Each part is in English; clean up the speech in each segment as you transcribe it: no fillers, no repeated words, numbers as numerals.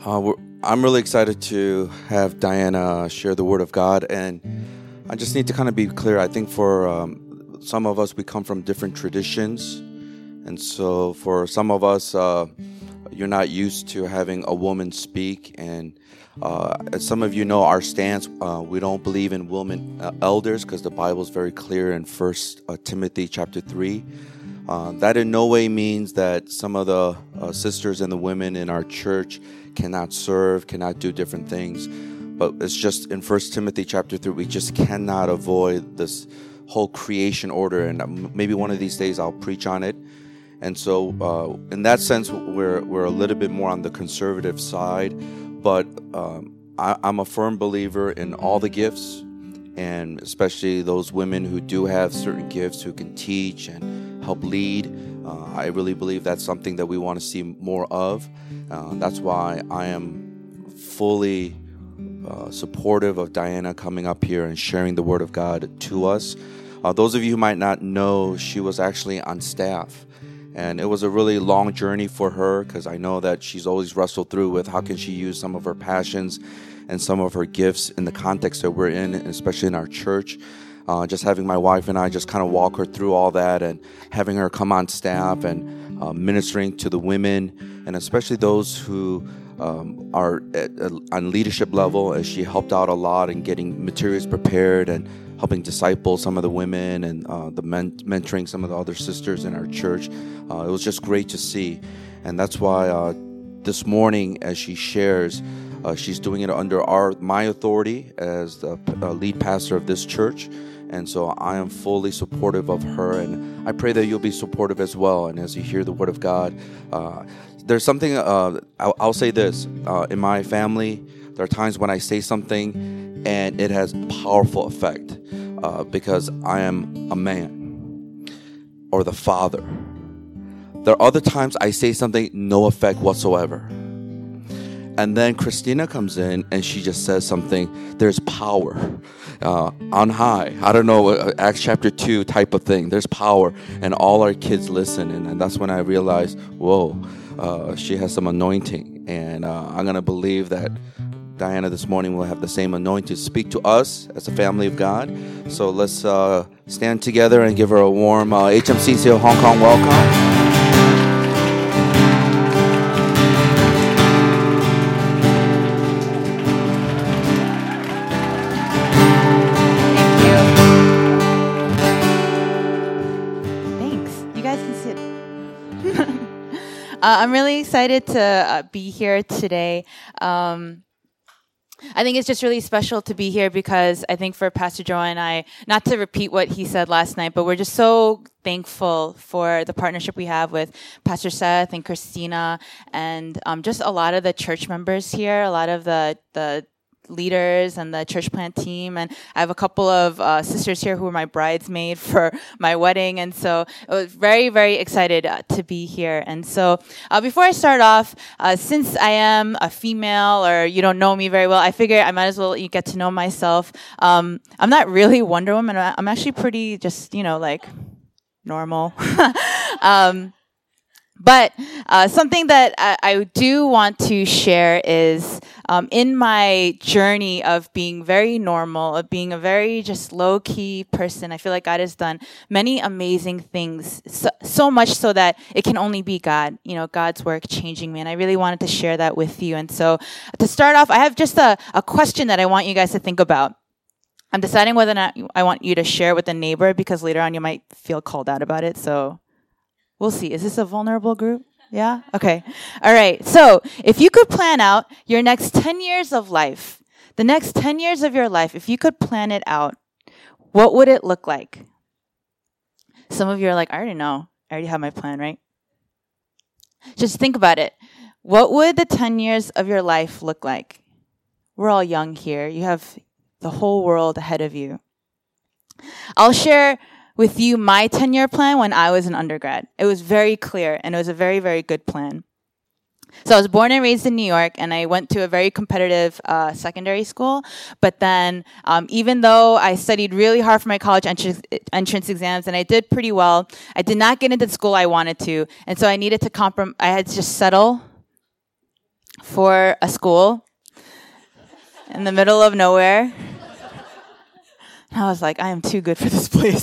I'm really excited to have Diana share the Word of God, and I just need to kind of be clear. I think for some of us, we come from different traditions, and so for some of us, you're not used to having a woman speak, and as some of you know, our stance, we don't believe in women elders because the Bible is very clear in 1 Timothy chapter 3. That in no way means that some of the sisters and the women in our church cannot serve, cannot do different things. But it's just in 1 Timothy chapter 3, we just cannot avoid this whole creation order. And maybe one of these days I'll preach on it. And so in that sense, we're a little bit more on the conservative side. But I'm a firm believer in all the gifts, and especially those women who do have certain gifts, who can teach and help lead. I really believe that's something that we want to see more of. That's why I am fully supportive of Diana coming up here and sharing the Word of God to us. Those of you who might not know, she was actually on staff. And it was a really long journey for her, because I know that she's always wrestled through with how can she use some of her passions and some of her gifts in the context that we're in, especially in our church. Just having my wife and I just kind of walk her through all that, and having her come on staff and ministering to the women, and especially those who are on leadership level, as she helped out a lot in getting materials prepared and helping disciple some of the women, and mentoring some of the other sisters in our church. It was just great to see. And that's why this morning, as she shares, she's doing it under my authority as the lead pastor of this church. And so I am fully supportive of her, and I pray that you'll be supportive as well. And as you hear the Word of God, there's something, I'll say this, in my family, there are times when I say something and it has powerful effect because I am a man or the father. There are other times I say something, no effect whatsoever. And then Christina comes in and she just says something, there's power on high. I don't know, Acts chapter 2 type of thing. There's power, and all our kids listen. And that's when I realized, whoa, she has some anointing. And I'm going to believe that Diana this morning will have the same anointing to speak to us as a family of God. So let's stand together and give her a warm HMCC Hong Kong welcome. I'm really excited to be here today. I think it's just really special to be here because I think for Pastor Joe and I, not to repeat what he said last night, but we're just so thankful for the partnership we have with Pastor Seth and Christina, and just a lot of the church members here, a lot of the leaders and the church plant team. And I have a couple of sisters here who were my bridesmaid for my wedding. And so I was very, very excited to be here. And so before I start off, since I am a female, or you don't know me very well, I figure I might as well let you get to know myself. I'm not really Wonder Woman. I'm actually pretty just, like normal. But something that I do want to share is in my journey of being very normal, of being a very just low-key person, I feel like God has done many amazing things, so much so that it can only be God, God's work changing me. And I really wanted to share that with you. And so to start off, I have just a question that I want you guys to think about. I'm deciding whether or not I want you to share with a neighbor, because later on you might feel called out about it. So we'll see. Is this a vulnerable group? Yeah? Okay. All right. So if you could plan out your next 10 years of life, the next 10 years of your life, if you could plan it out, what would it look like? Some of you are like, I already know. I already have my plan, right? Just think about it. What would the 10 years of your life look like? We're all young here. You have the whole world ahead of you. I'll share with you my 10-year plan when I was an undergrad. It was very clear, and it was a very, very good plan. So I was born and raised in New York, and I went to a very competitive secondary school. But then, even though I studied really hard for my college entrance exams, and I did pretty well, I did not get into the school I wanted to. And so I needed to I had to just settle for a school in the middle of nowhere. And I was like, I am too good for this place.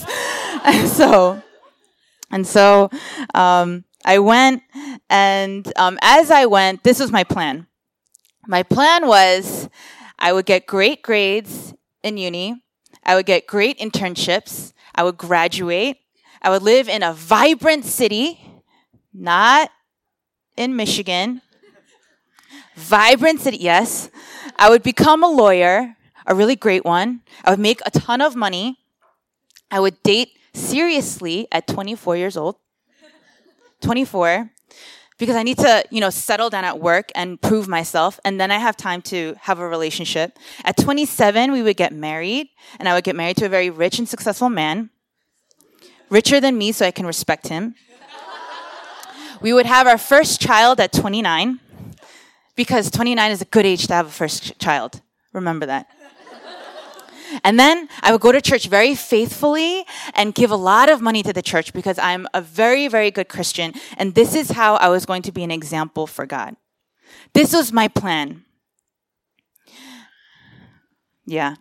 and so I went, and as I went, this was my plan. My plan was I would get great grades in uni. I would get great internships. I would graduate. I would live in a vibrant city, not in Michigan. Vibrant city, yes. I would become a lawyer, a really great one. I would make a ton of money. I would date seriously at 24 years old. 24. Because I need to, settle down at work and prove myself. And then I have time to have a relationship. At 27, we would get married. And I would get married to a very rich and successful man. Richer than me, so I can respect him. We would have our first child at 29. Because 29 is a good age to have a first child. Remember that. And then I would go to church very faithfully and give a lot of money to the church because I'm a very, very good Christian. And this is how I was going to be an example for God. This was my plan. Yeah.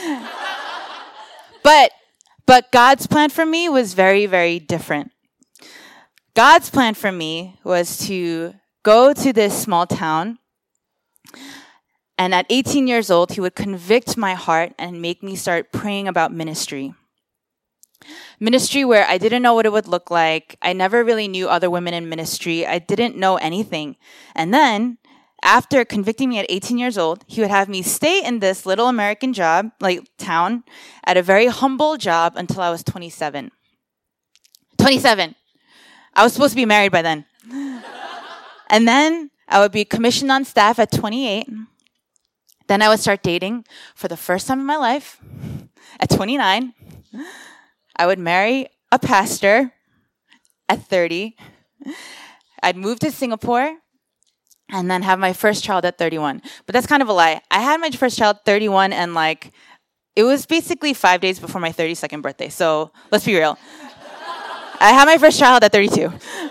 But God's plan for me was very, very different. God's plan for me was to go to this small town. And at 18 years old, he would convict my heart and make me start praying about ministry. Ministry where I didn't know what it would look like. I never really knew other women in ministry. I didn't know anything. And then, after convicting me at 18 years old, he would have me stay in this little American job, town, at a very humble job until I was 27. 27. I was supposed to be married by then. And then I would be commissioned on staff at 28. Then I would start dating for the first time in my life at 29. I would marry a pastor at 30. I'd move to Singapore and then have my first child at 31. But that's kind of a lie. I had my first child at 31 and it was basically 5 days before my 32nd birthday. So let's be real. I had my first child at 32.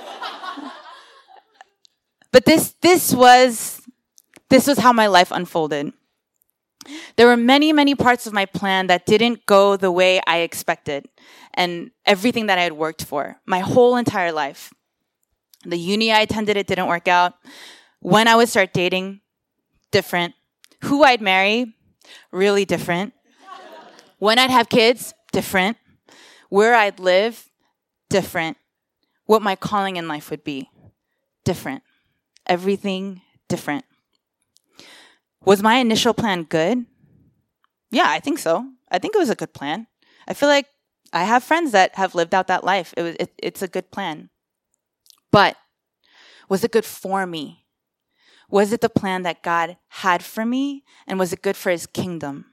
But this was how my life unfolded. There were many, many parts of my plan that didn't go the way I expected and everything that I had worked for my whole entire life. The uni I attended, it didn't work out. When I would start dating, different. Who I'd marry, really different. When I'd have kids, different. Where I'd live, different. What my calling in life would be, different. Everything different. Was my initial plan good? Yeah, I think so. I think it was a good plan. I feel like I have friends that have lived out that life. It's a good plan. But was it good for me? Was it the plan that God had for me? And was it good for his kingdom?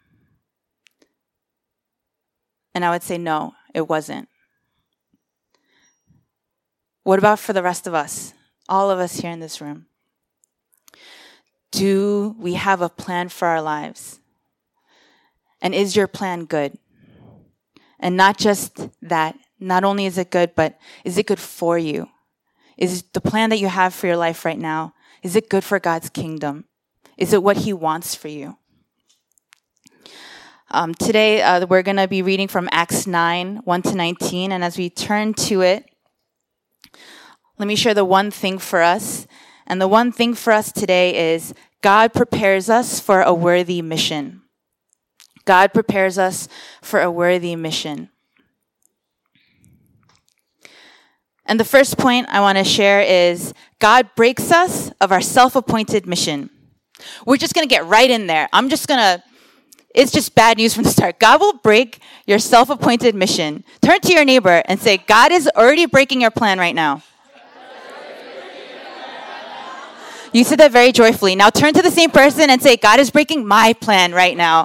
And I would say, no, it wasn't. What about for the rest of us? All of us here in this room. Do we have a plan for our lives? And is your plan good? And not just that, not only is it good, but is it good for you? Is the plan that you have for your life right now, is it good for God's kingdom? Is it what he wants for you? Today, we're going to be reading from Acts 9, 1-19. And as we turn to it, let me share the one thing for us. And the one thing for us today is God prepares us for a worthy mission. God prepares us for a worthy mission. And the first point I want to share is God breaks us of our self-appointed mission. We're just going to get right in there. It's just bad news from the start. God will break your self-appointed mission. Turn to your neighbor and say, God is already breaking your plan right now. You said that very joyfully. Now turn to the same person and say, God is breaking my plan right now.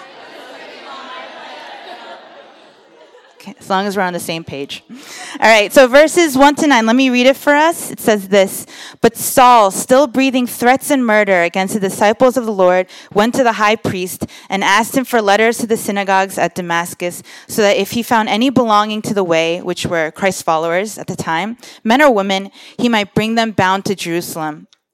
Okay, as long as we're on the same page. All right, so verses 1-9, let me read it for us. It says this, but Saul, still breathing threats and murder against the disciples of the Lord, went to the high priest and asked him for letters to the synagogues at Damascus, so that if he found any belonging to the way, which were Christ's followers at the time, men or women, he might bring them bound to Jerusalem.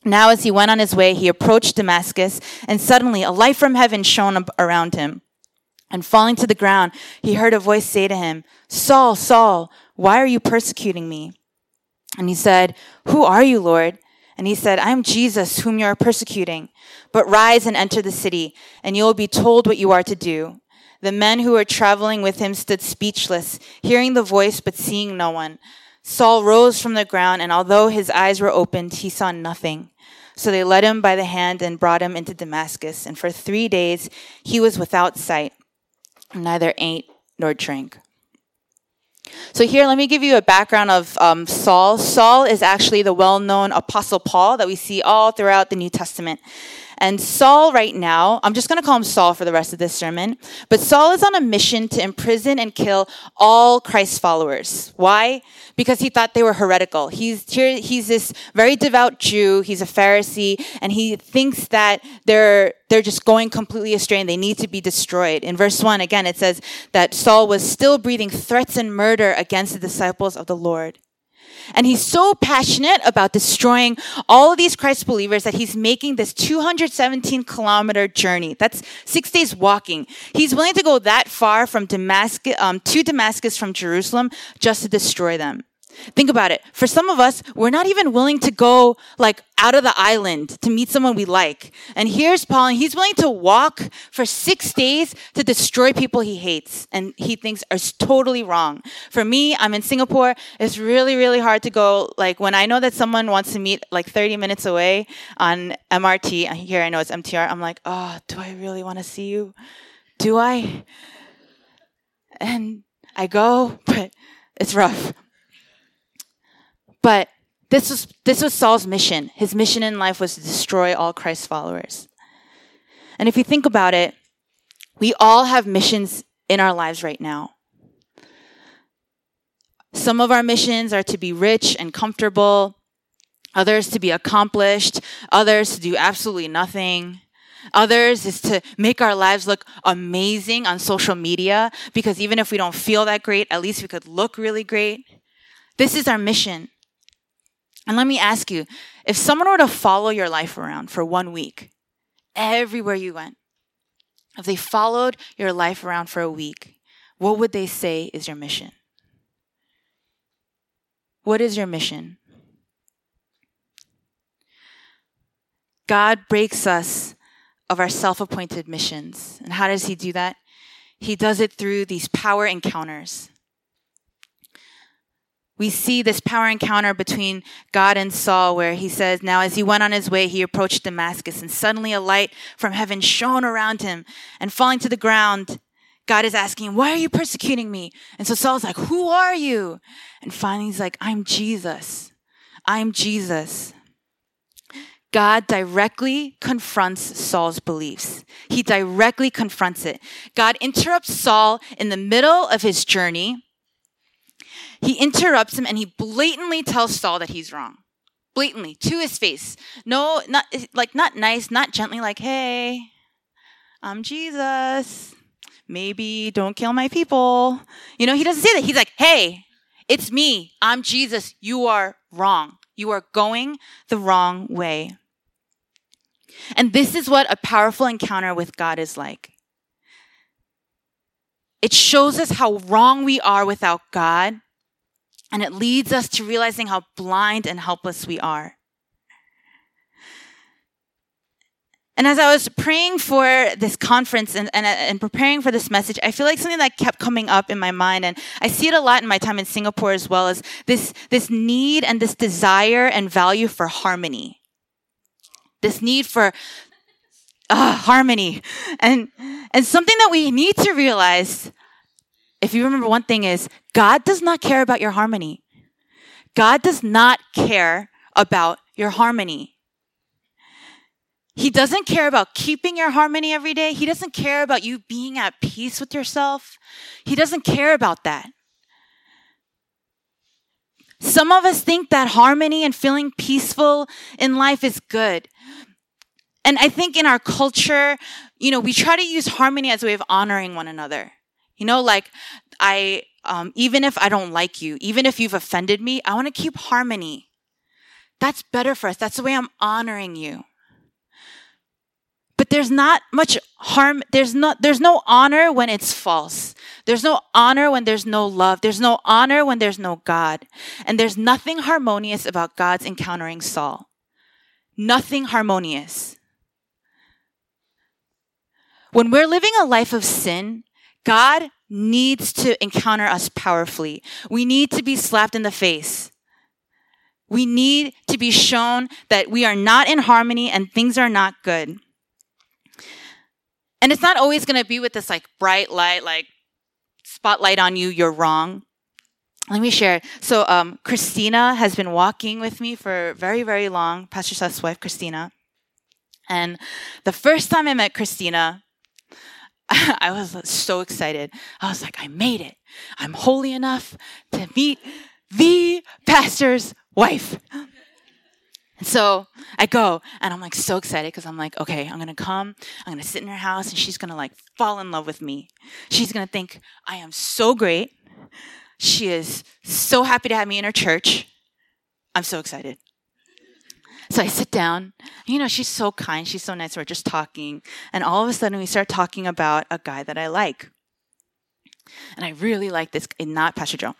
Now as he went on his way, he approached Damascus, and suddenly a light from heaven shone around him. And falling to the ground, he heard a voice say to him, "Saul, Saul, why are you persecuting me?" And he said, "Who are you, Lord?" And he said, "I am Jesus, whom you are persecuting. But rise and enter the city, and you will be told what you are to do." The men who were traveling with him stood speechless, hearing the voice but seeing no one. Saul rose from the ground, and although his eyes were opened, he saw nothing. So they led him by the hand and brought him into Damascus. And for 3 days he was without sight, neither ate nor drank. So here, let me give you a background of Saul. Saul is actually the well-known Apostle Paul that we see all throughout the New Testament. And Saul right now, I'm just going to call him Saul for the rest of this sermon, but Saul is on a mission to imprison and kill all Christ's followers. Why? Because he thought they were heretical. He's this very devout Jew, he's a Pharisee, and he thinks that they're just going completely astray and they need to be destroyed. In verse 1, again, it says that Saul was still breathing threats and murder against the disciples of the Lord. And he's so passionate about destroying all of these Christ believers that he's making this 217-kilometer journey. That's 6 days walking. He's willing to go that far from Damascus to Damascus from Jerusalem just to destroy them. Think about it. For some of us, we're not even willing to go out of the island to meet someone we like. And here's Paul, and he's willing to walk for 6 days to destroy people he hates and he thinks are totally wrong. For me, I'm in Singapore. It's really, really hard to go. When I know that someone wants to meet 30 minutes away on MRT, here I know it's MTR, I'm like, oh, do I really want to see you? Do I? And I go, but it's rough. But this was Saul's mission. His mission in life was to destroy all Christ's followers. And if you think about it, we all have missions in our lives right now. Some of our missions are to be rich and comfortable, others to be accomplished, others to do absolutely nothing. Others is to make our lives look amazing on social media, because even if we don't feel that great, at least we could look really great. This is our mission. And let me ask you, if someone were to follow your life around for 1 week, everywhere you went, if they followed your life around for a week, what would they say is your mission? What is your mission? God breaks us of our self-appointed missions. And how does he do that? He does it through these power encounters. We see this power encounter between God and Saul where he says, now as he went on his way, he approached Damascus, and suddenly a light from heaven shone around him, and falling to the ground, God is asking, why are you persecuting me? And so Saul's like, who are you? And finally he's like, I'm Jesus. I'm Jesus. God directly confronts Saul's beliefs. He directly confronts it. God interrupts Saul in the middle of his journey. He interrupts him and he blatantly tells Saul that he's wrong. Blatantly, to his face. No, not nice, not gently, hey, I'm Jesus. Maybe don't kill my people. He doesn't say that. He's like, hey, it's me. I'm Jesus. You are wrong. You are going the wrong way. And this is what a powerful encounter with God is like. It shows us how wrong we are without God. And it leads us to realizing how blind and helpless we are. And as I was praying for this conference and preparing for this message, I feel like something that kept coming up in my mind, and I see it a lot in my time in Singapore as well, is this need and this desire and value for harmony. This need for harmony. And something that we need to realize, if you remember one thing, is God does not care about your harmony. God does not care about your harmony. He doesn't care about keeping your harmony every day. He doesn't care about you being at peace with yourself. He doesn't care about that. Some of us think that harmony and feeling peaceful in life is good. And I think in our culture, we try to use harmony as a way of honoring one another. Even if I don't like you, even if you've offended me, I want to keep harmony. That's better for us. That's the way I'm honoring you. But there's not much harm. There's no honor when it's false. There's no honor when there's no love. There's no honor when there's no God. And there's nothing harmonious about God's encountering Saul. Nothing harmonious. When we're living a life of sin, God needs to encounter us powerfully. We need to be slapped in the face. We need to be shown that we are not in harmony and things are not good. And it's not always going to be with this like bright light, like spotlight on you, you're wrong. Let me share. So Christina has been walking with me for very, very long, Pastor Seth's wife, Christina. And the first time I met Christina, I was so excited. I was like, I made it. I'm holy enough to meet the pastor's wife. And so I go and I'm like so excited because I'm like, okay, I'm going to come. I'm going to sit in her house and she's going to like fall in love with me. She's going to think I am so great. She is so happy to have me in her church. I'm so excited. So I sit down. You know, she's so kind. She's so nice. We're just talking. And all of a sudden we start talking about a guy that I like. And I really like this, not Pastor Joe.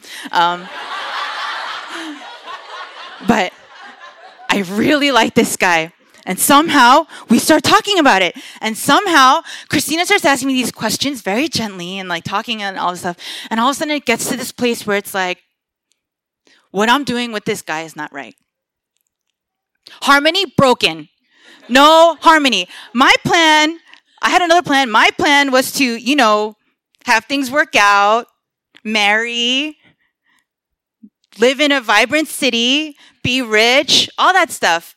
But I really like this guy. And somehow we start talking about it. And somehow Christina starts asking me these questions very gently and like talking and all this stuff. And all of a sudden it gets to this place where it's like, what I'm doing with this guy is not right. Harmony broken. No harmony. I had another plan. My plan was to, have things work out, marry, live in a vibrant city, be rich, all that stuff.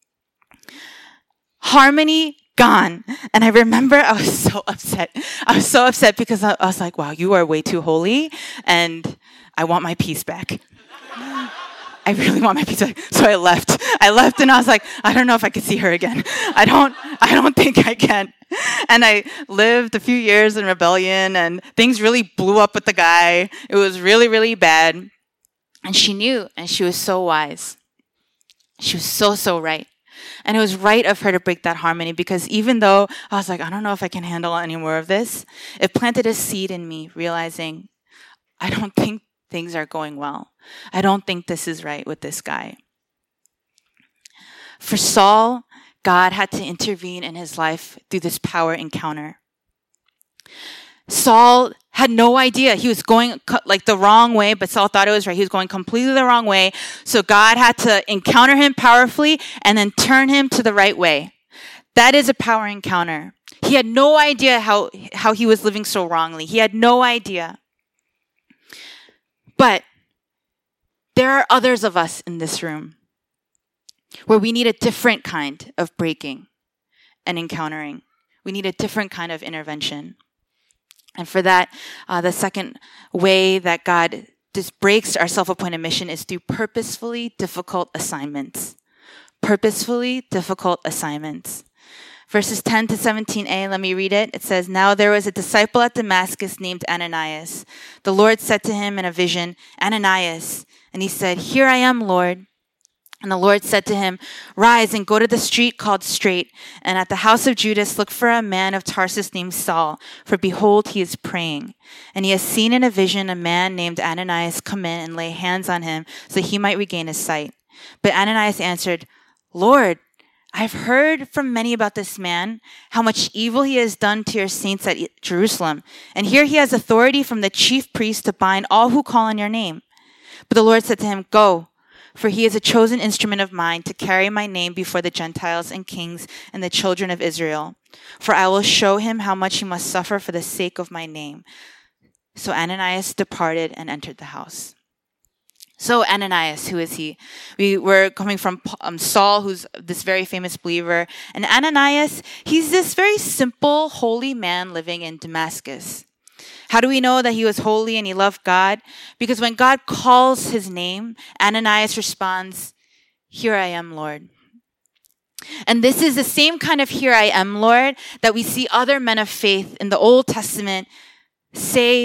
Harmony gone. And I remember I was so upset. I was so upset because I was like, wow, you are way too holy and I want my peace back. I really want my peace back. So I left. And I was like, I don't know if I could see her again. I don't think I can. And I lived a few years in rebellion and things really blew up with the guy. It was really, really bad. And she knew, and she was so wise. She was so, so right. And it was right of her to break that harmony because even though I was like, I don't know if I can handle any more of this, it planted a seed in me realizing I don't think things are going well. I don't think this is right with this guy. For Saul, God had to intervene in his life through this power encounter. Saul had no idea. He was going like the wrong way, but Saul thought it was right. He was going completely the wrong way. So God had to encounter him powerfully and then turn him to the right way. That is a power encounter. He had no idea how he was living so wrongly. He had no idea. But there are others of us in this room where we need a different kind of breaking and encountering. We need a different kind of intervention. And for that, the second way that God just breaks our self-appointed mission is through purposefully difficult assignments. Purposefully difficult assignments. Verses 10 to 17a, let me read it. It says, Now there was a disciple at Damascus named Ananias. The Lord said to him in a vision, Ananias. And he said, Here I am, Lord. And the Lord said to him, Rise and go to the street called Straight, and at the house of Judas look for a man of Tarsus named Saul, for behold, he is praying. And he has seen in a vision a man named Ananias come in and lay hands on him so that he might regain his sight. But Ananias answered, Lord, I've heard from many about this man, how much evil he has done to your saints at Jerusalem. And here he has authority from the chief priest to bind all who call on your name. But the Lord said to him, Go, for he is a chosen instrument of mine to carry my name before the Gentiles and kings and the children of Israel. For I will show him how much he must suffer for the sake of my name. So Ananias departed and entered the house. So Ananias, who is he? We were coming from Saul, who's this very famous believer. And Ananias, he's this very simple, holy man living in Damascus. How do we know that he was holy and he loved God? Because when God calls his name, Ananias responds, Here I am, Lord. And this is the same kind of here I am, Lord, that we see other men of faith in the Old Testament say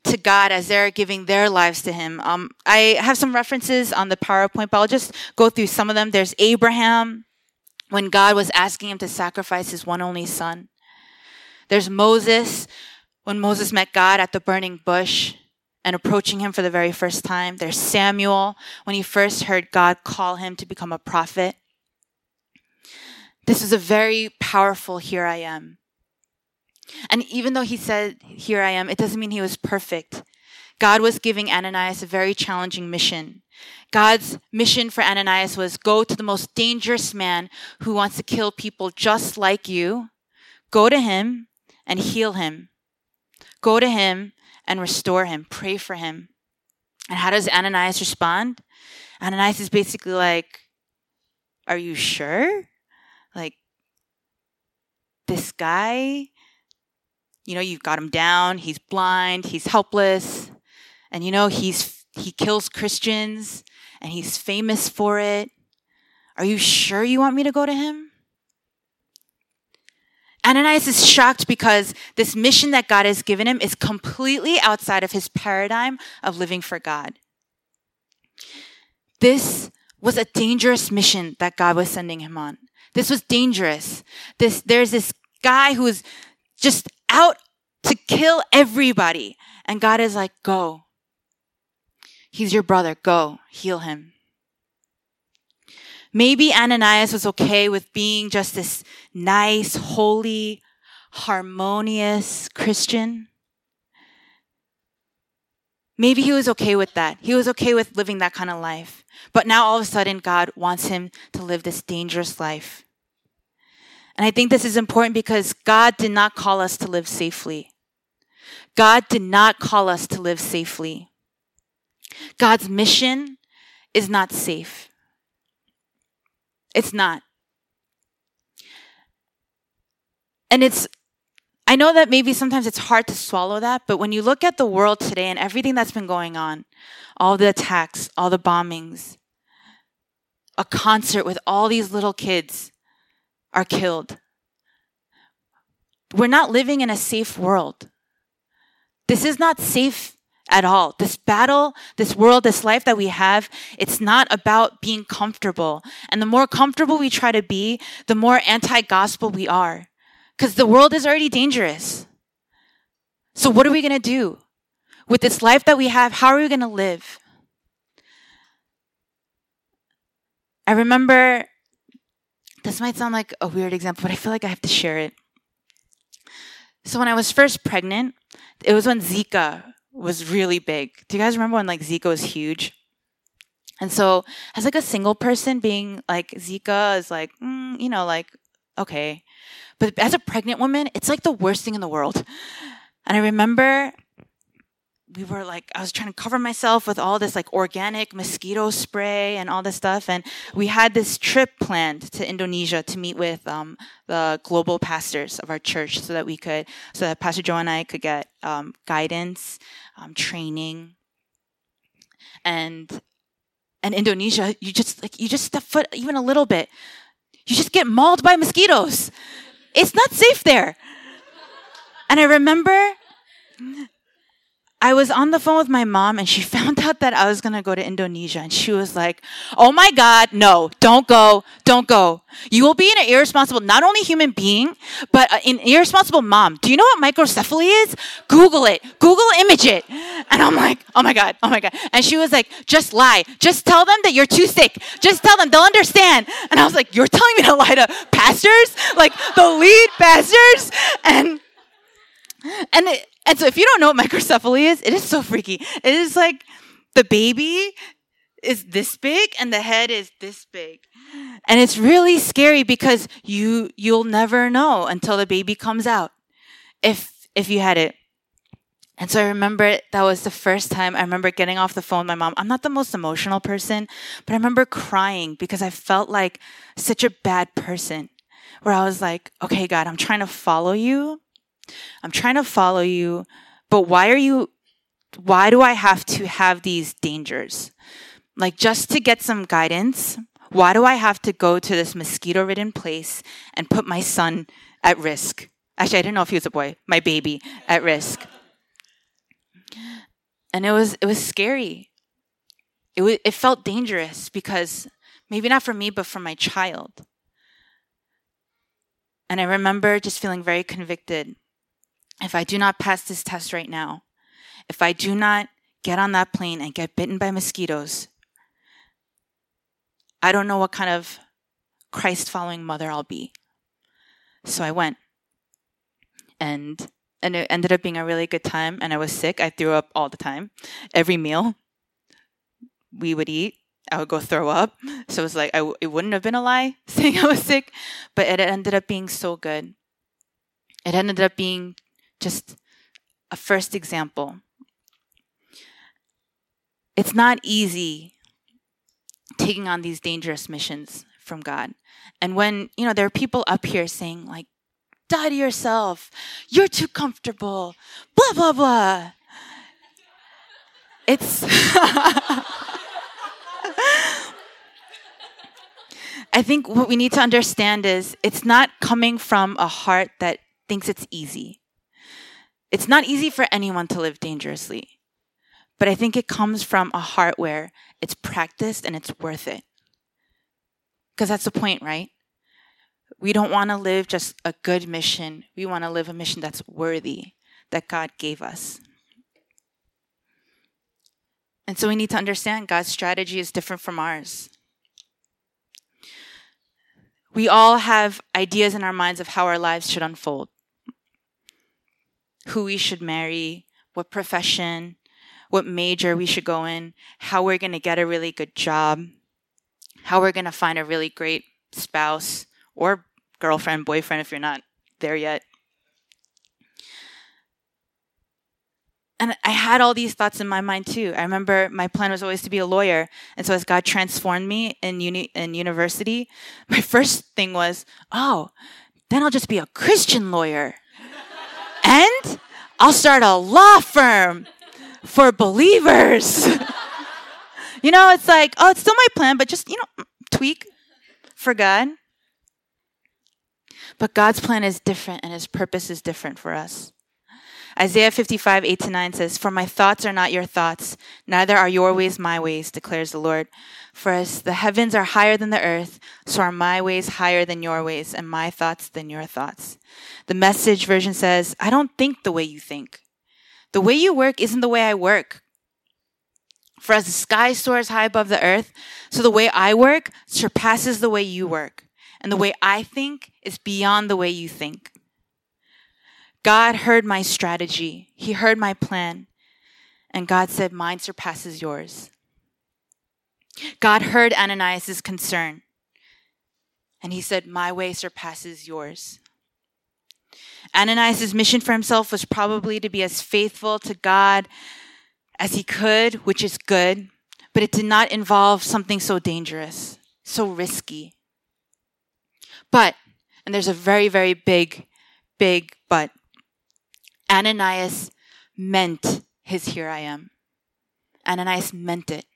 to God as they're giving their lives to him. I have some references on the PowerPoint, but I'll just go through some of them. There's Abraham, when God was asking him to sacrifice his one only son. There's Moses, when Moses met God at the burning bush and approaching him for the very first time. There's Samuel, when he first heard God call him to become a prophet. This is a very powerful "here I am." And even though he said, "here I am," it doesn't mean he was perfect. God was giving Ananias a very challenging mission. God's mission for Ananias was, go to the most dangerous man who wants to kill people just like you. Go to him and heal him. Go to him and restore him. Pray for him. And how does Ananias respond? Ananias is basically like, are you sure? Like, this guy, you've got him down. He's blind. He's helpless. And he kills Christians and he's famous for it. Are you sure you want me to go to him? Ananias is shocked because this mission that God has given him is completely outside of his paradigm of living for God. This was a dangerous mission that God was sending him on. This was dangerous. There's this guy who is just out to kill everybody. And God is like, go. He's your brother. Go. Heal him. Maybe Ananias was okay with being just this nice, holy, harmonious Christian. Maybe he was okay with that. He was okay with living that kind of life. But now all of a sudden, God wants him to live this dangerous life. And I think this is important because God did not call us to live safely. God did not call us to live safely. God's mission is not safe. It's not. And I know that maybe sometimes it's hard to swallow that, but when you look at the world today and everything that's been going on, all the attacks, all the bombings, a concert with all these little kids are killed. We're not living in a safe world. This is not safe at all. This battle, this world, this life that we have, it's not about being comfortable. And the more comfortable we try to be, the more anti-gospel we are. Because the world is already dangerous. So what are we going to do? With this life that we have, how are we going to live? I remember, this might sound like a weird example, but I feel like I have to share it. So when I was first pregnant, it was when Zika was really big. Do you guys remember when Zika was huge? And so as a single person, being Zika is okay. But as a pregnant woman, it's the worst thing in the world. And I remember I was trying to cover myself with all this organic mosquito spray and all this stuff. And we had this trip planned to Indonesia to meet with the global pastors of our church so that Pastor Joe and I could get guidance, training. And Indonesia, you just step foot even a little bit, you just get mauled by mosquitoes. It's not safe there. And I remember I was on the phone with my mom and she found out that I was going to go to Indonesia. And she was like, oh my God, no, don't go. Don't go. You will be an irresponsible, not only human being, but an irresponsible mom. Do you know what microcephaly is? Google it. Google image it. And I'm like, oh my God. And she was like, just lie. Just tell them that you're too sick. Just tell them. They'll understand. And I was like, you're telling me to lie to pastors? The lead pastors? And so if you don't know what microcephaly is, it is so freaky. It is the baby is this big and the head is this big. And it's really scary because you'll never know until the baby comes out if you had it. And so I remember that was the first time I remember getting off the phone with my mom. I'm not the most emotional person, but I remember crying because I felt like such a bad person where I was like, okay, God, I'm trying to follow you. But why do I have to have these dangers? Just to get some guidance, why do I have to go to this mosquito-ridden place and put my son at risk? Actually, I didn't know if he was a boy, my baby at risk. And it was scary. It felt dangerous because maybe not for me, but for my child. And I remember just feeling very convicted. If I do not pass this test right now, if I do not get on that plane and get bitten by mosquitoes, I don't know what kind of Christ-following mother I'll be. So I went. And it ended up being a really good time. And I was sick. I threw up all the time. Every meal we would eat, I would go throw up. So it was like, it wouldn't have been a lie saying I was sick. But it ended up being so good. It ended up being just a first example. It's not easy taking on these dangerous missions from God. And when, there are people up here saying like, die to yourself, you're too comfortable, blah, blah, blah. It's, I think what we need to understand is it's not coming from a heart that thinks it's easy. It's not easy for anyone to live dangerously. But I think it comes from a heart where it's practiced and it's worth it. Because that's the point, right? We don't want to live just a good mission. We want to live a mission that's worthy, that God gave us. And so we need to understand God's strategy is different from ours. We all have ideas in our minds of how our lives should unfold. Who we should marry, what profession, what major we should go in, how we're going to get a really good job, how we're going to find a really great spouse or girlfriend, boyfriend if you're not there yet. And I had all these thoughts in my mind too. I remember my plan was always to be a lawyer. And so as God transformed me in university, my first thing was, then I'll just be a Christian lawyer. And I'll start a law firm for believers. It's like, it's still my plan, but just, tweak for God. But God's plan is different and his purpose is different for us. Isaiah 55, 8-9 says, "For my thoughts are not your thoughts, neither are your ways my ways, declares the Lord. For as the heavens are higher than the earth, so are my ways higher than your ways, and my thoughts than your thoughts." The Message version says, "I don't think the way you think. The way you work isn't the way I work. For as the sky soars high above the earth, so the way I work surpasses the way you work. And the way I think is beyond the way you think." God heard my strategy. He heard my plan. And God said, "Mine surpasses yours." God heard Ananias' concern. And he said, "My way surpasses yours." Ananias' mission for himself was probably to be as faithful to God as he could, which is good, but it did not involve something so dangerous, so risky. But, and there's a very, very big but, Ananias meant his "here I am." Ananias meant it.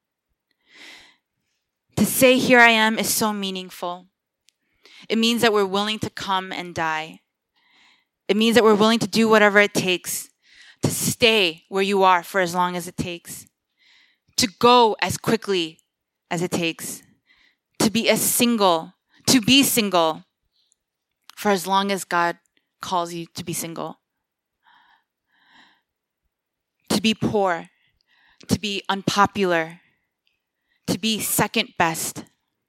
To say "here I am" is so meaningful. It means that we're willing to come and die. It means that we're willing to do whatever it takes to stay where you are for as long as it takes, to go as quickly as it takes, to be single for as long as God calls you to be single, to be poor, to be unpopular, to be second best.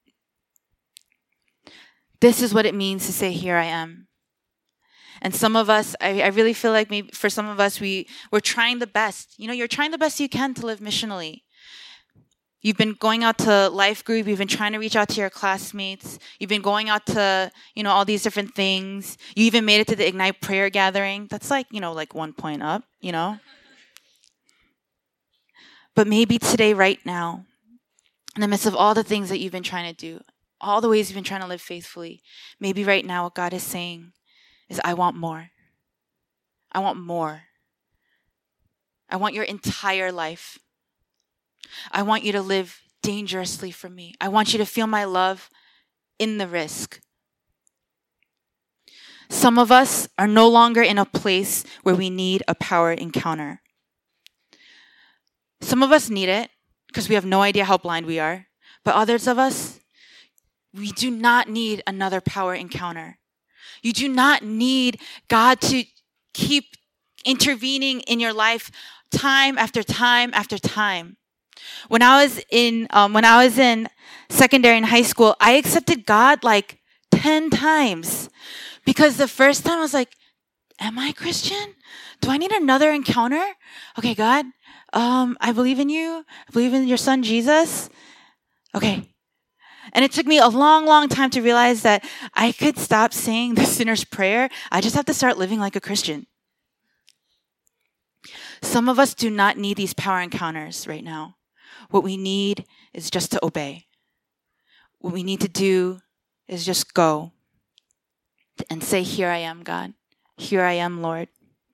This is what it means to say, "Here I am." And some of us, I really feel like maybe for some of us, we're trying the best. You're trying the best you can to live missionally. You've been going out to life group. You've been trying to reach out to your classmates. You've been going out to, all these different things. You even made it to the Ignite prayer gathering. That's like 1 point up, But maybe today, right now, in the midst of all the things that you've been trying to do, all the ways you've been trying to live faithfully, maybe right now what God is saying is, "I want more. I want more. I want your entire life. I want you to live dangerously for me. I want you to feel my love in the risk." Some of us are no longer in a place where we need a power encounter. Some of us need it because we have no idea how blind we are. But others of us, we do not need another power encounter. You do not need God to keep intervening in your life time after time after time. When I was in secondary and high school, I accepted God like 10 times because the first time I was like, am I Christian? Do I need another encounter? Okay, God, I believe in you. I believe in your son, Jesus. Okay. And it took me a long, long time to realize that I could stop saying the sinner's prayer. I just have to start living like a Christian. Some of us do not need these power encounters right now. What we need is just to obey. What we need to do is just go and say, here I am, God. Here I am, Lord.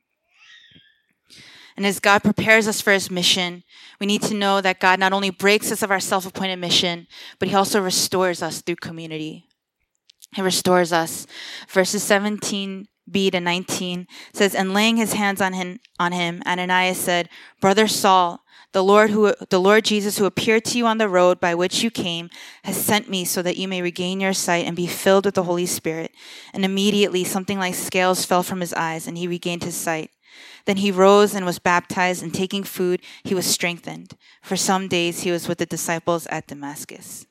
And as God prepares us for his mission, we need to know that God not only breaks us of our self-appointed mission, but he also restores us through community. He restores us. Verses 17b to 19 says, and laying his hands on him, Ananias said, Brother Saul, the Lord Jesus who appeared to you on the road by which you came has sent me so that you may regain your sight and be filled with the Holy Spirit. And immediately something like scales fell from his eyes and he regained his sight. Then he rose and was baptized, and taking food, he was strengthened. For some days he was with the disciples at Damascus.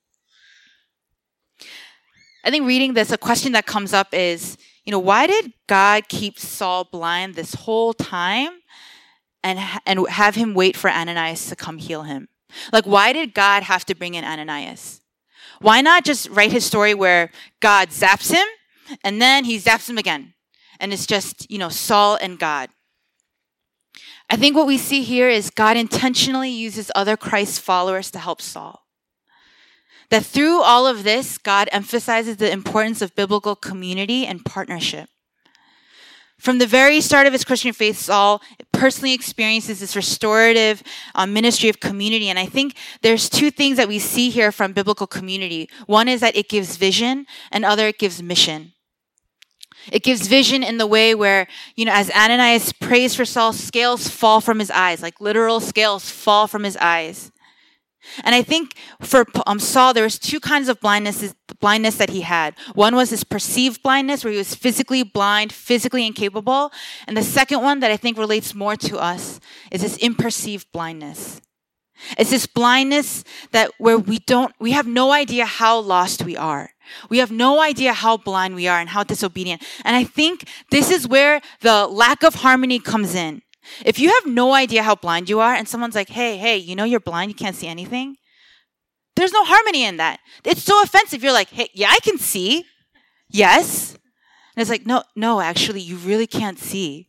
I think reading this, a question that comes up is, why did God keep Saul blind this whole time and have him wait for Ananias to come heal him? Like, why did God have to bring in Ananias? Why not just write his story where God zaps him and then he zaps him again? And it's just, Saul and God. I think what we see here is God intentionally uses other Christ followers to help Saul. That through all of this, God emphasizes the importance of biblical community and partnership. From the very start of his Christian faith, Saul personally experiences this restorative ministry of community. And I think there's two things that we see here from biblical community. One is that it gives vision, and other, it gives mission. It gives vision in the way where, as Ananias prays for Saul, scales fall from his eyes, like literal scales fall from his eyes. And I think for Saul, there was two kinds of blindness that he had. One was his perceived blindness, where he was physically blind, physically incapable. And the second one that I think relates more to us is this imperceived blindness. It's this blindness where we have no idea how lost we are. We have no idea how blind we are and how disobedient. And I think this is where the lack of harmony comes in. If you have no idea how blind you are and someone's like, hey, you're blind, you can't see anything. There's no harmony in that. It's so offensive. You're like, hey, yeah, I can see. Yes. And it's like, no, actually, you really can't see.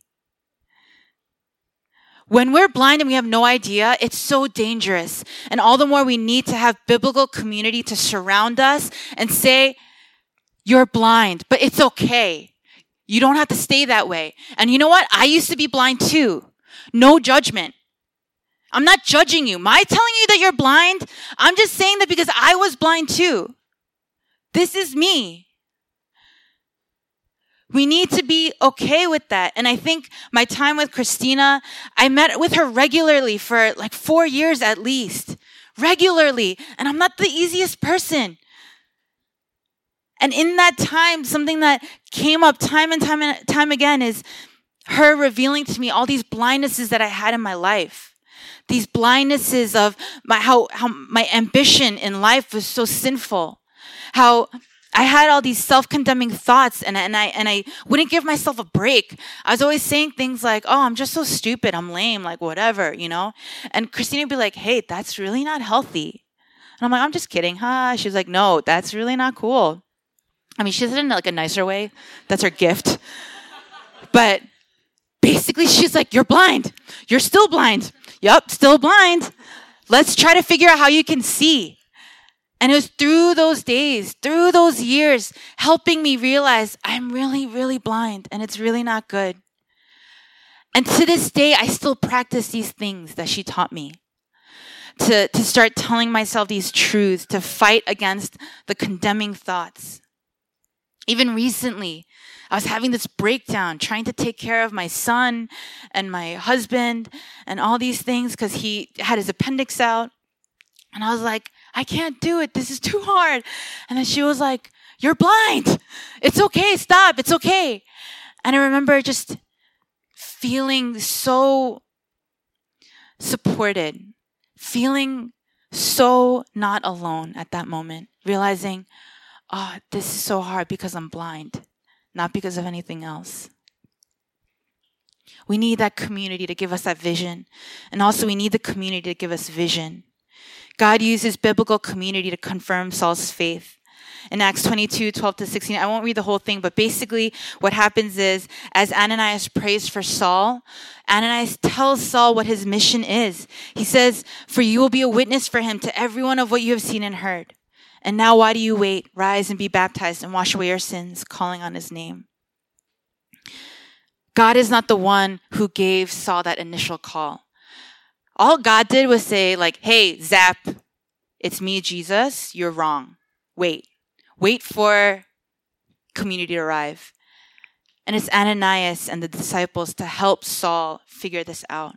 When we're blind and we have no idea, it's so dangerous. And all the more we need to have biblical community to surround us and say, you're blind, but it's okay. You don't have to stay that way. And you know what? I used to be blind too. No judgment. I'm not judging you. Am I telling you that you're blind? I'm just saying that because I was blind too. This is me. We need to be okay with that. And I think my time with Christina, I met with her regularly for like 4 years at least. Regularly. And I'm not the easiest person. And in that time, something that came up time and time again is her revealing to me all these blindnesses that I had in my life. These blindnesses of how my ambition in life was so sinful. How I had all these self-condemning thoughts and I wouldn't give myself a break. I was always saying things like, oh, I'm just so stupid. I'm lame, like whatever, And Christina would be like, hey, that's really not healthy. And I'm like, I'm just kidding. She was like, no, that's really not cool. I mean, she said it in like a nicer way. That's her gift. But basically she's like, you're blind. You're still blind. Yep, still blind. Let's try to figure out how you can see. And it was through those days, through those years, helping me realize I'm really, really blind and it's really not good. And to this day, I still practice these things that she taught me. To start telling myself these truths, to fight against the condemning thoughts. Even recently, I was having this breakdown, trying to take care of my son and my husband and all these things because he had his appendix out. And I was like, I can't do it. This is too hard. And then she was like, you're blind. It's okay. Stop. It's okay. And I remember just feeling so supported, feeling so not alone at that moment, realizing, oh, this is so hard because I'm blind, not because of anything else. We need that community to give us that vision. And also we need the community to give us vision. God uses biblical community to confirm Saul's faith. In Acts 22:12-16, I won't read the whole thing, but basically what happens is, as Ananias prays for Saul, Ananias tells Saul what his mission is. He says, for you will be a witness for him to everyone of what you have seen and heard. And now why do you wait? Rise and be baptized and wash away your sins, calling on his name. God is not the one who gave Saul that initial call. All God did was say, like, hey, Zap, it's me, Jesus. You're wrong. Wait for community to arrive. And it's Ananias and the disciples to help Saul figure this out.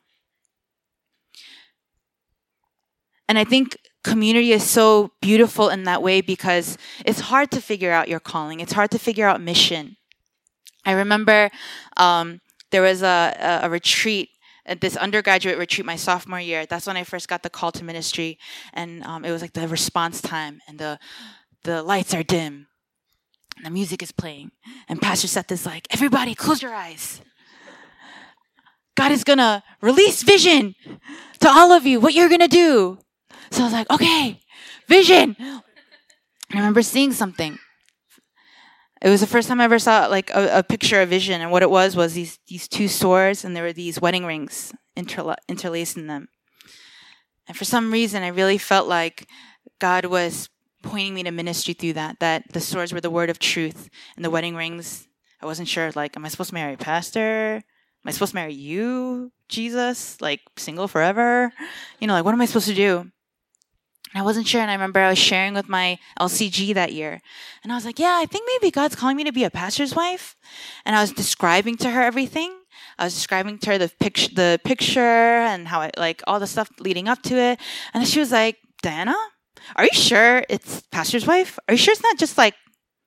And I think community is so beautiful in that way because it's hard to figure out your calling. It's hard to figure out mission. I remember there was a retreat, this undergraduate retreat my sophomore year. That's when I first got the call to ministry. And it was like the response time and the lights are dim and the music is playing. And Pastor Seth is like, everybody close your eyes. God is going to release vision to all of you, what you're going to do. So I was like, okay, vision. And I remember seeing something. It was the first time I ever saw like a picture of vision. And what it was these two swords and there were these wedding rings interlaced in them. And for some reason, I really felt like God was pointing me to ministry through that the swords were the word of truth and the wedding rings. I wasn't sure, like, am I supposed to marry a pastor? Am I supposed to marry you, Jesus? Like, single forever? Like, what am I supposed to do? And I wasn't sure. And I remember I was sharing with my LCG that year. And I was like, yeah, I think maybe God's calling me to be a pastor's wife. And I was describing to her everything. I was describing to her the picture and how all the stuff leading up to it. And then she was like, Diana, are you sure it's pastor's wife? Are you sure it's not just like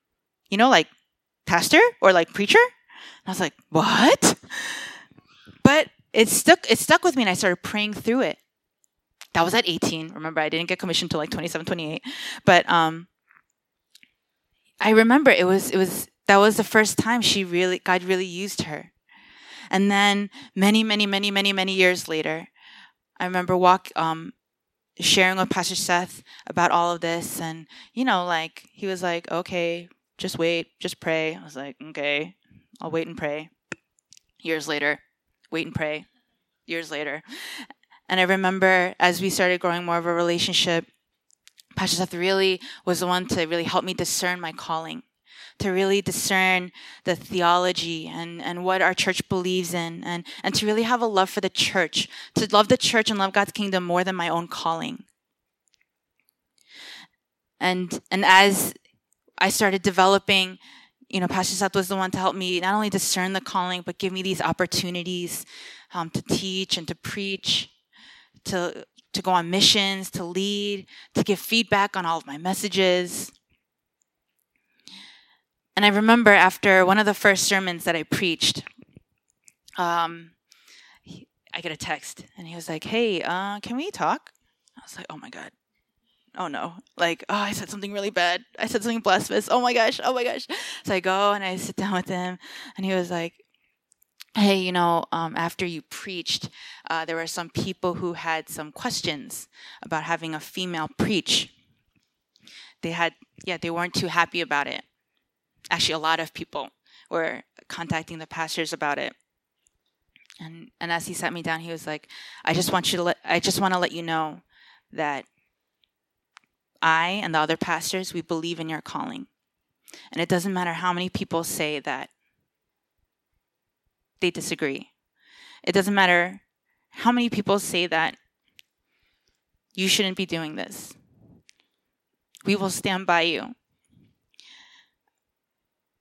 pastor or like preacher? And I was like, what? But it stuck with me and I started praying through it. That was at 18. Remember, I didn't get commissioned until like 27, 28. But I remember that was the first time God really used her. And then many, many, many, many, many years later, I remember sharing with Pastor Seth about all of this. And, he was like, okay, just wait, just pray. I was like, okay, I'll wait and pray. Years later, wait and pray. Years later. And I remember as we started growing more of a relationship, Pastor Seth really was the one to really help me discern my calling, to really discern the theology and what our church believes in, and to really have a love for the church, to love the church and love God's kingdom more than my own calling. And as I started developing, Pastor Seth was the one to help me not only discern the calling, but give me these opportunities to teach and to preach, to go on missions, to lead, to give feedback on all of my messages. And I remember after one of the first sermons that I preached, I get a text and he was like, hey, can we talk? I was like, oh my God. Oh no. I said something really bad. I said something blasphemous. Oh my gosh. So I go and I sit down with him and he was like, hey, after you preached, there were some people who had some questions about having a female preach. They weren't too happy about it. Actually, a lot of people were contacting the pastors about it. And as he sat me down, he was like, I just want to let you know that I and the other pastors, we believe in your calling. And it doesn't matter how many people say that they disagree. It doesn't matter how many people say that you shouldn't be doing this. We will stand by you.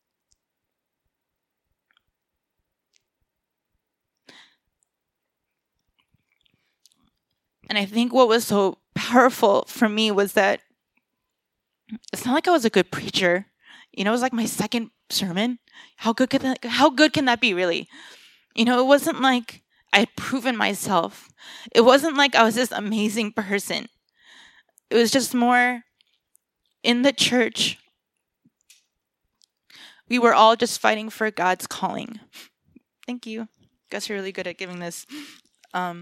And I think what was so powerful for me was that it's not like I was a good preacher. It was like my second sermon. How good can that be, really? It wasn't like I had proven myself. It wasn't like I was this amazing person. It was just more in the church. We were all just fighting for God's calling. Thank you. Guess you're really good at giving this. It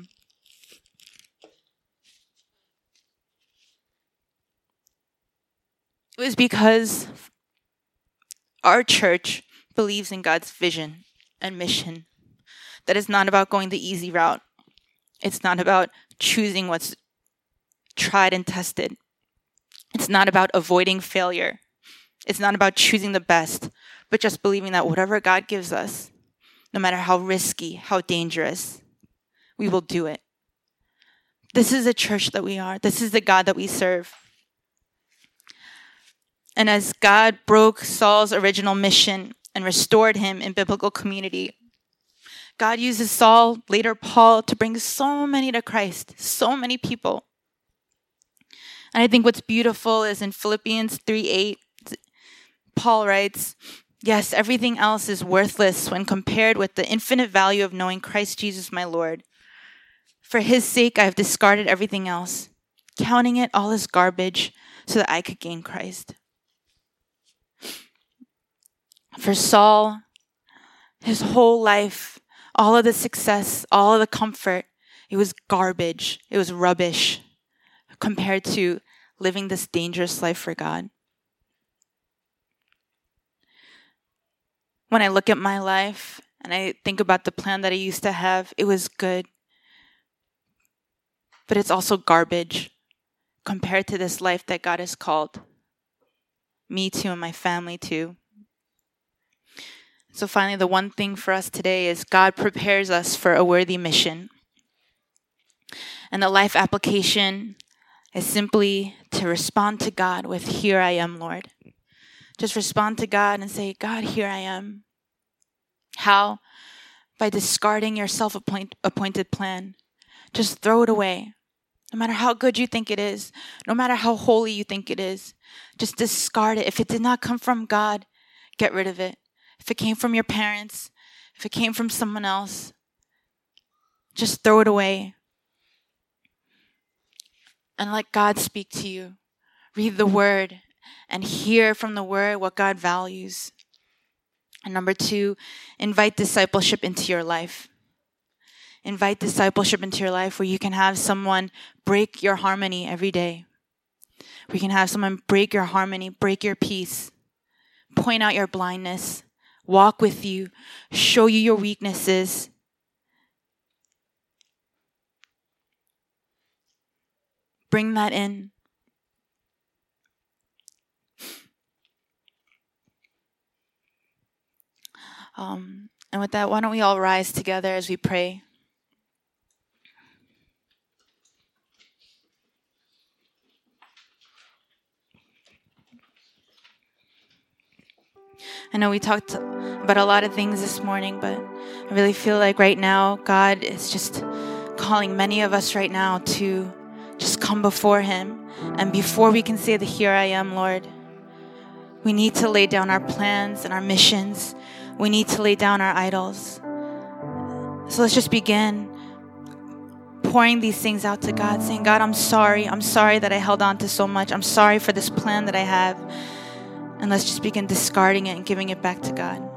was because our church believes in God's vision and mission. That it's not about going the easy route. It's not about choosing what's tried and tested. It's not about avoiding failure. It's not about choosing the best, but just believing that whatever God gives us, no matter how risky, how dangerous, we will do it. This is the church that we are. This is the God that we serve. And as God broke Saul's original mission and restored him in biblical community, God uses Saul, later Paul, to bring so many to Christ, so many people. And I think what's beautiful is in Philippians 3:8, Paul writes, "Yes, everything else is worthless when compared with the infinite value of knowing Christ Jesus my Lord. For his sake I have discarded everything else, counting it all as garbage so that I could gain Christ." For Saul, his whole life, all of the success, all of the comfort, it was garbage. It was rubbish compared to living this dangerous life for God. When I look at my life and I think about the plan that I used to have, it was good. But it's also garbage compared to this life that God has called me to and my family to. So finally, the one thing for us today is God prepares us for a worthy mission. And the life application is simply to respond to God with, "Here I am, Lord." Just respond to God and say, "God, here I am." How? By discarding your self-appointed plan. Just throw it away. No matter how good you think it is, no matter how holy you think it is, just discard it. If it did not come from God, get rid of it. If it came from your parents, if it came from someone else, just throw it away. And let God speak to you. Read the word and hear from the word what God values. And number 2, invite discipleship into your life. Invite discipleship into your life where you can have someone break your harmony every day. Where you can have someone break your harmony, break your peace, point out your blindness, walk with you, show you your weaknesses. Bring that in. And with that, why don't we all rise together as we pray? I know we talked about a lot of things this morning, but I really feel like right now, God is just calling many of us right now to just come before Him. And before we can say the "Here I am, Lord," we need to lay down our plans and our missions. We need to lay down our idols. So let's just begin pouring these things out to God, saying, "God, I'm sorry. I'm sorry that I held on to so much. I'm sorry for this plan that I have." And let's just begin discarding it and giving it back to God.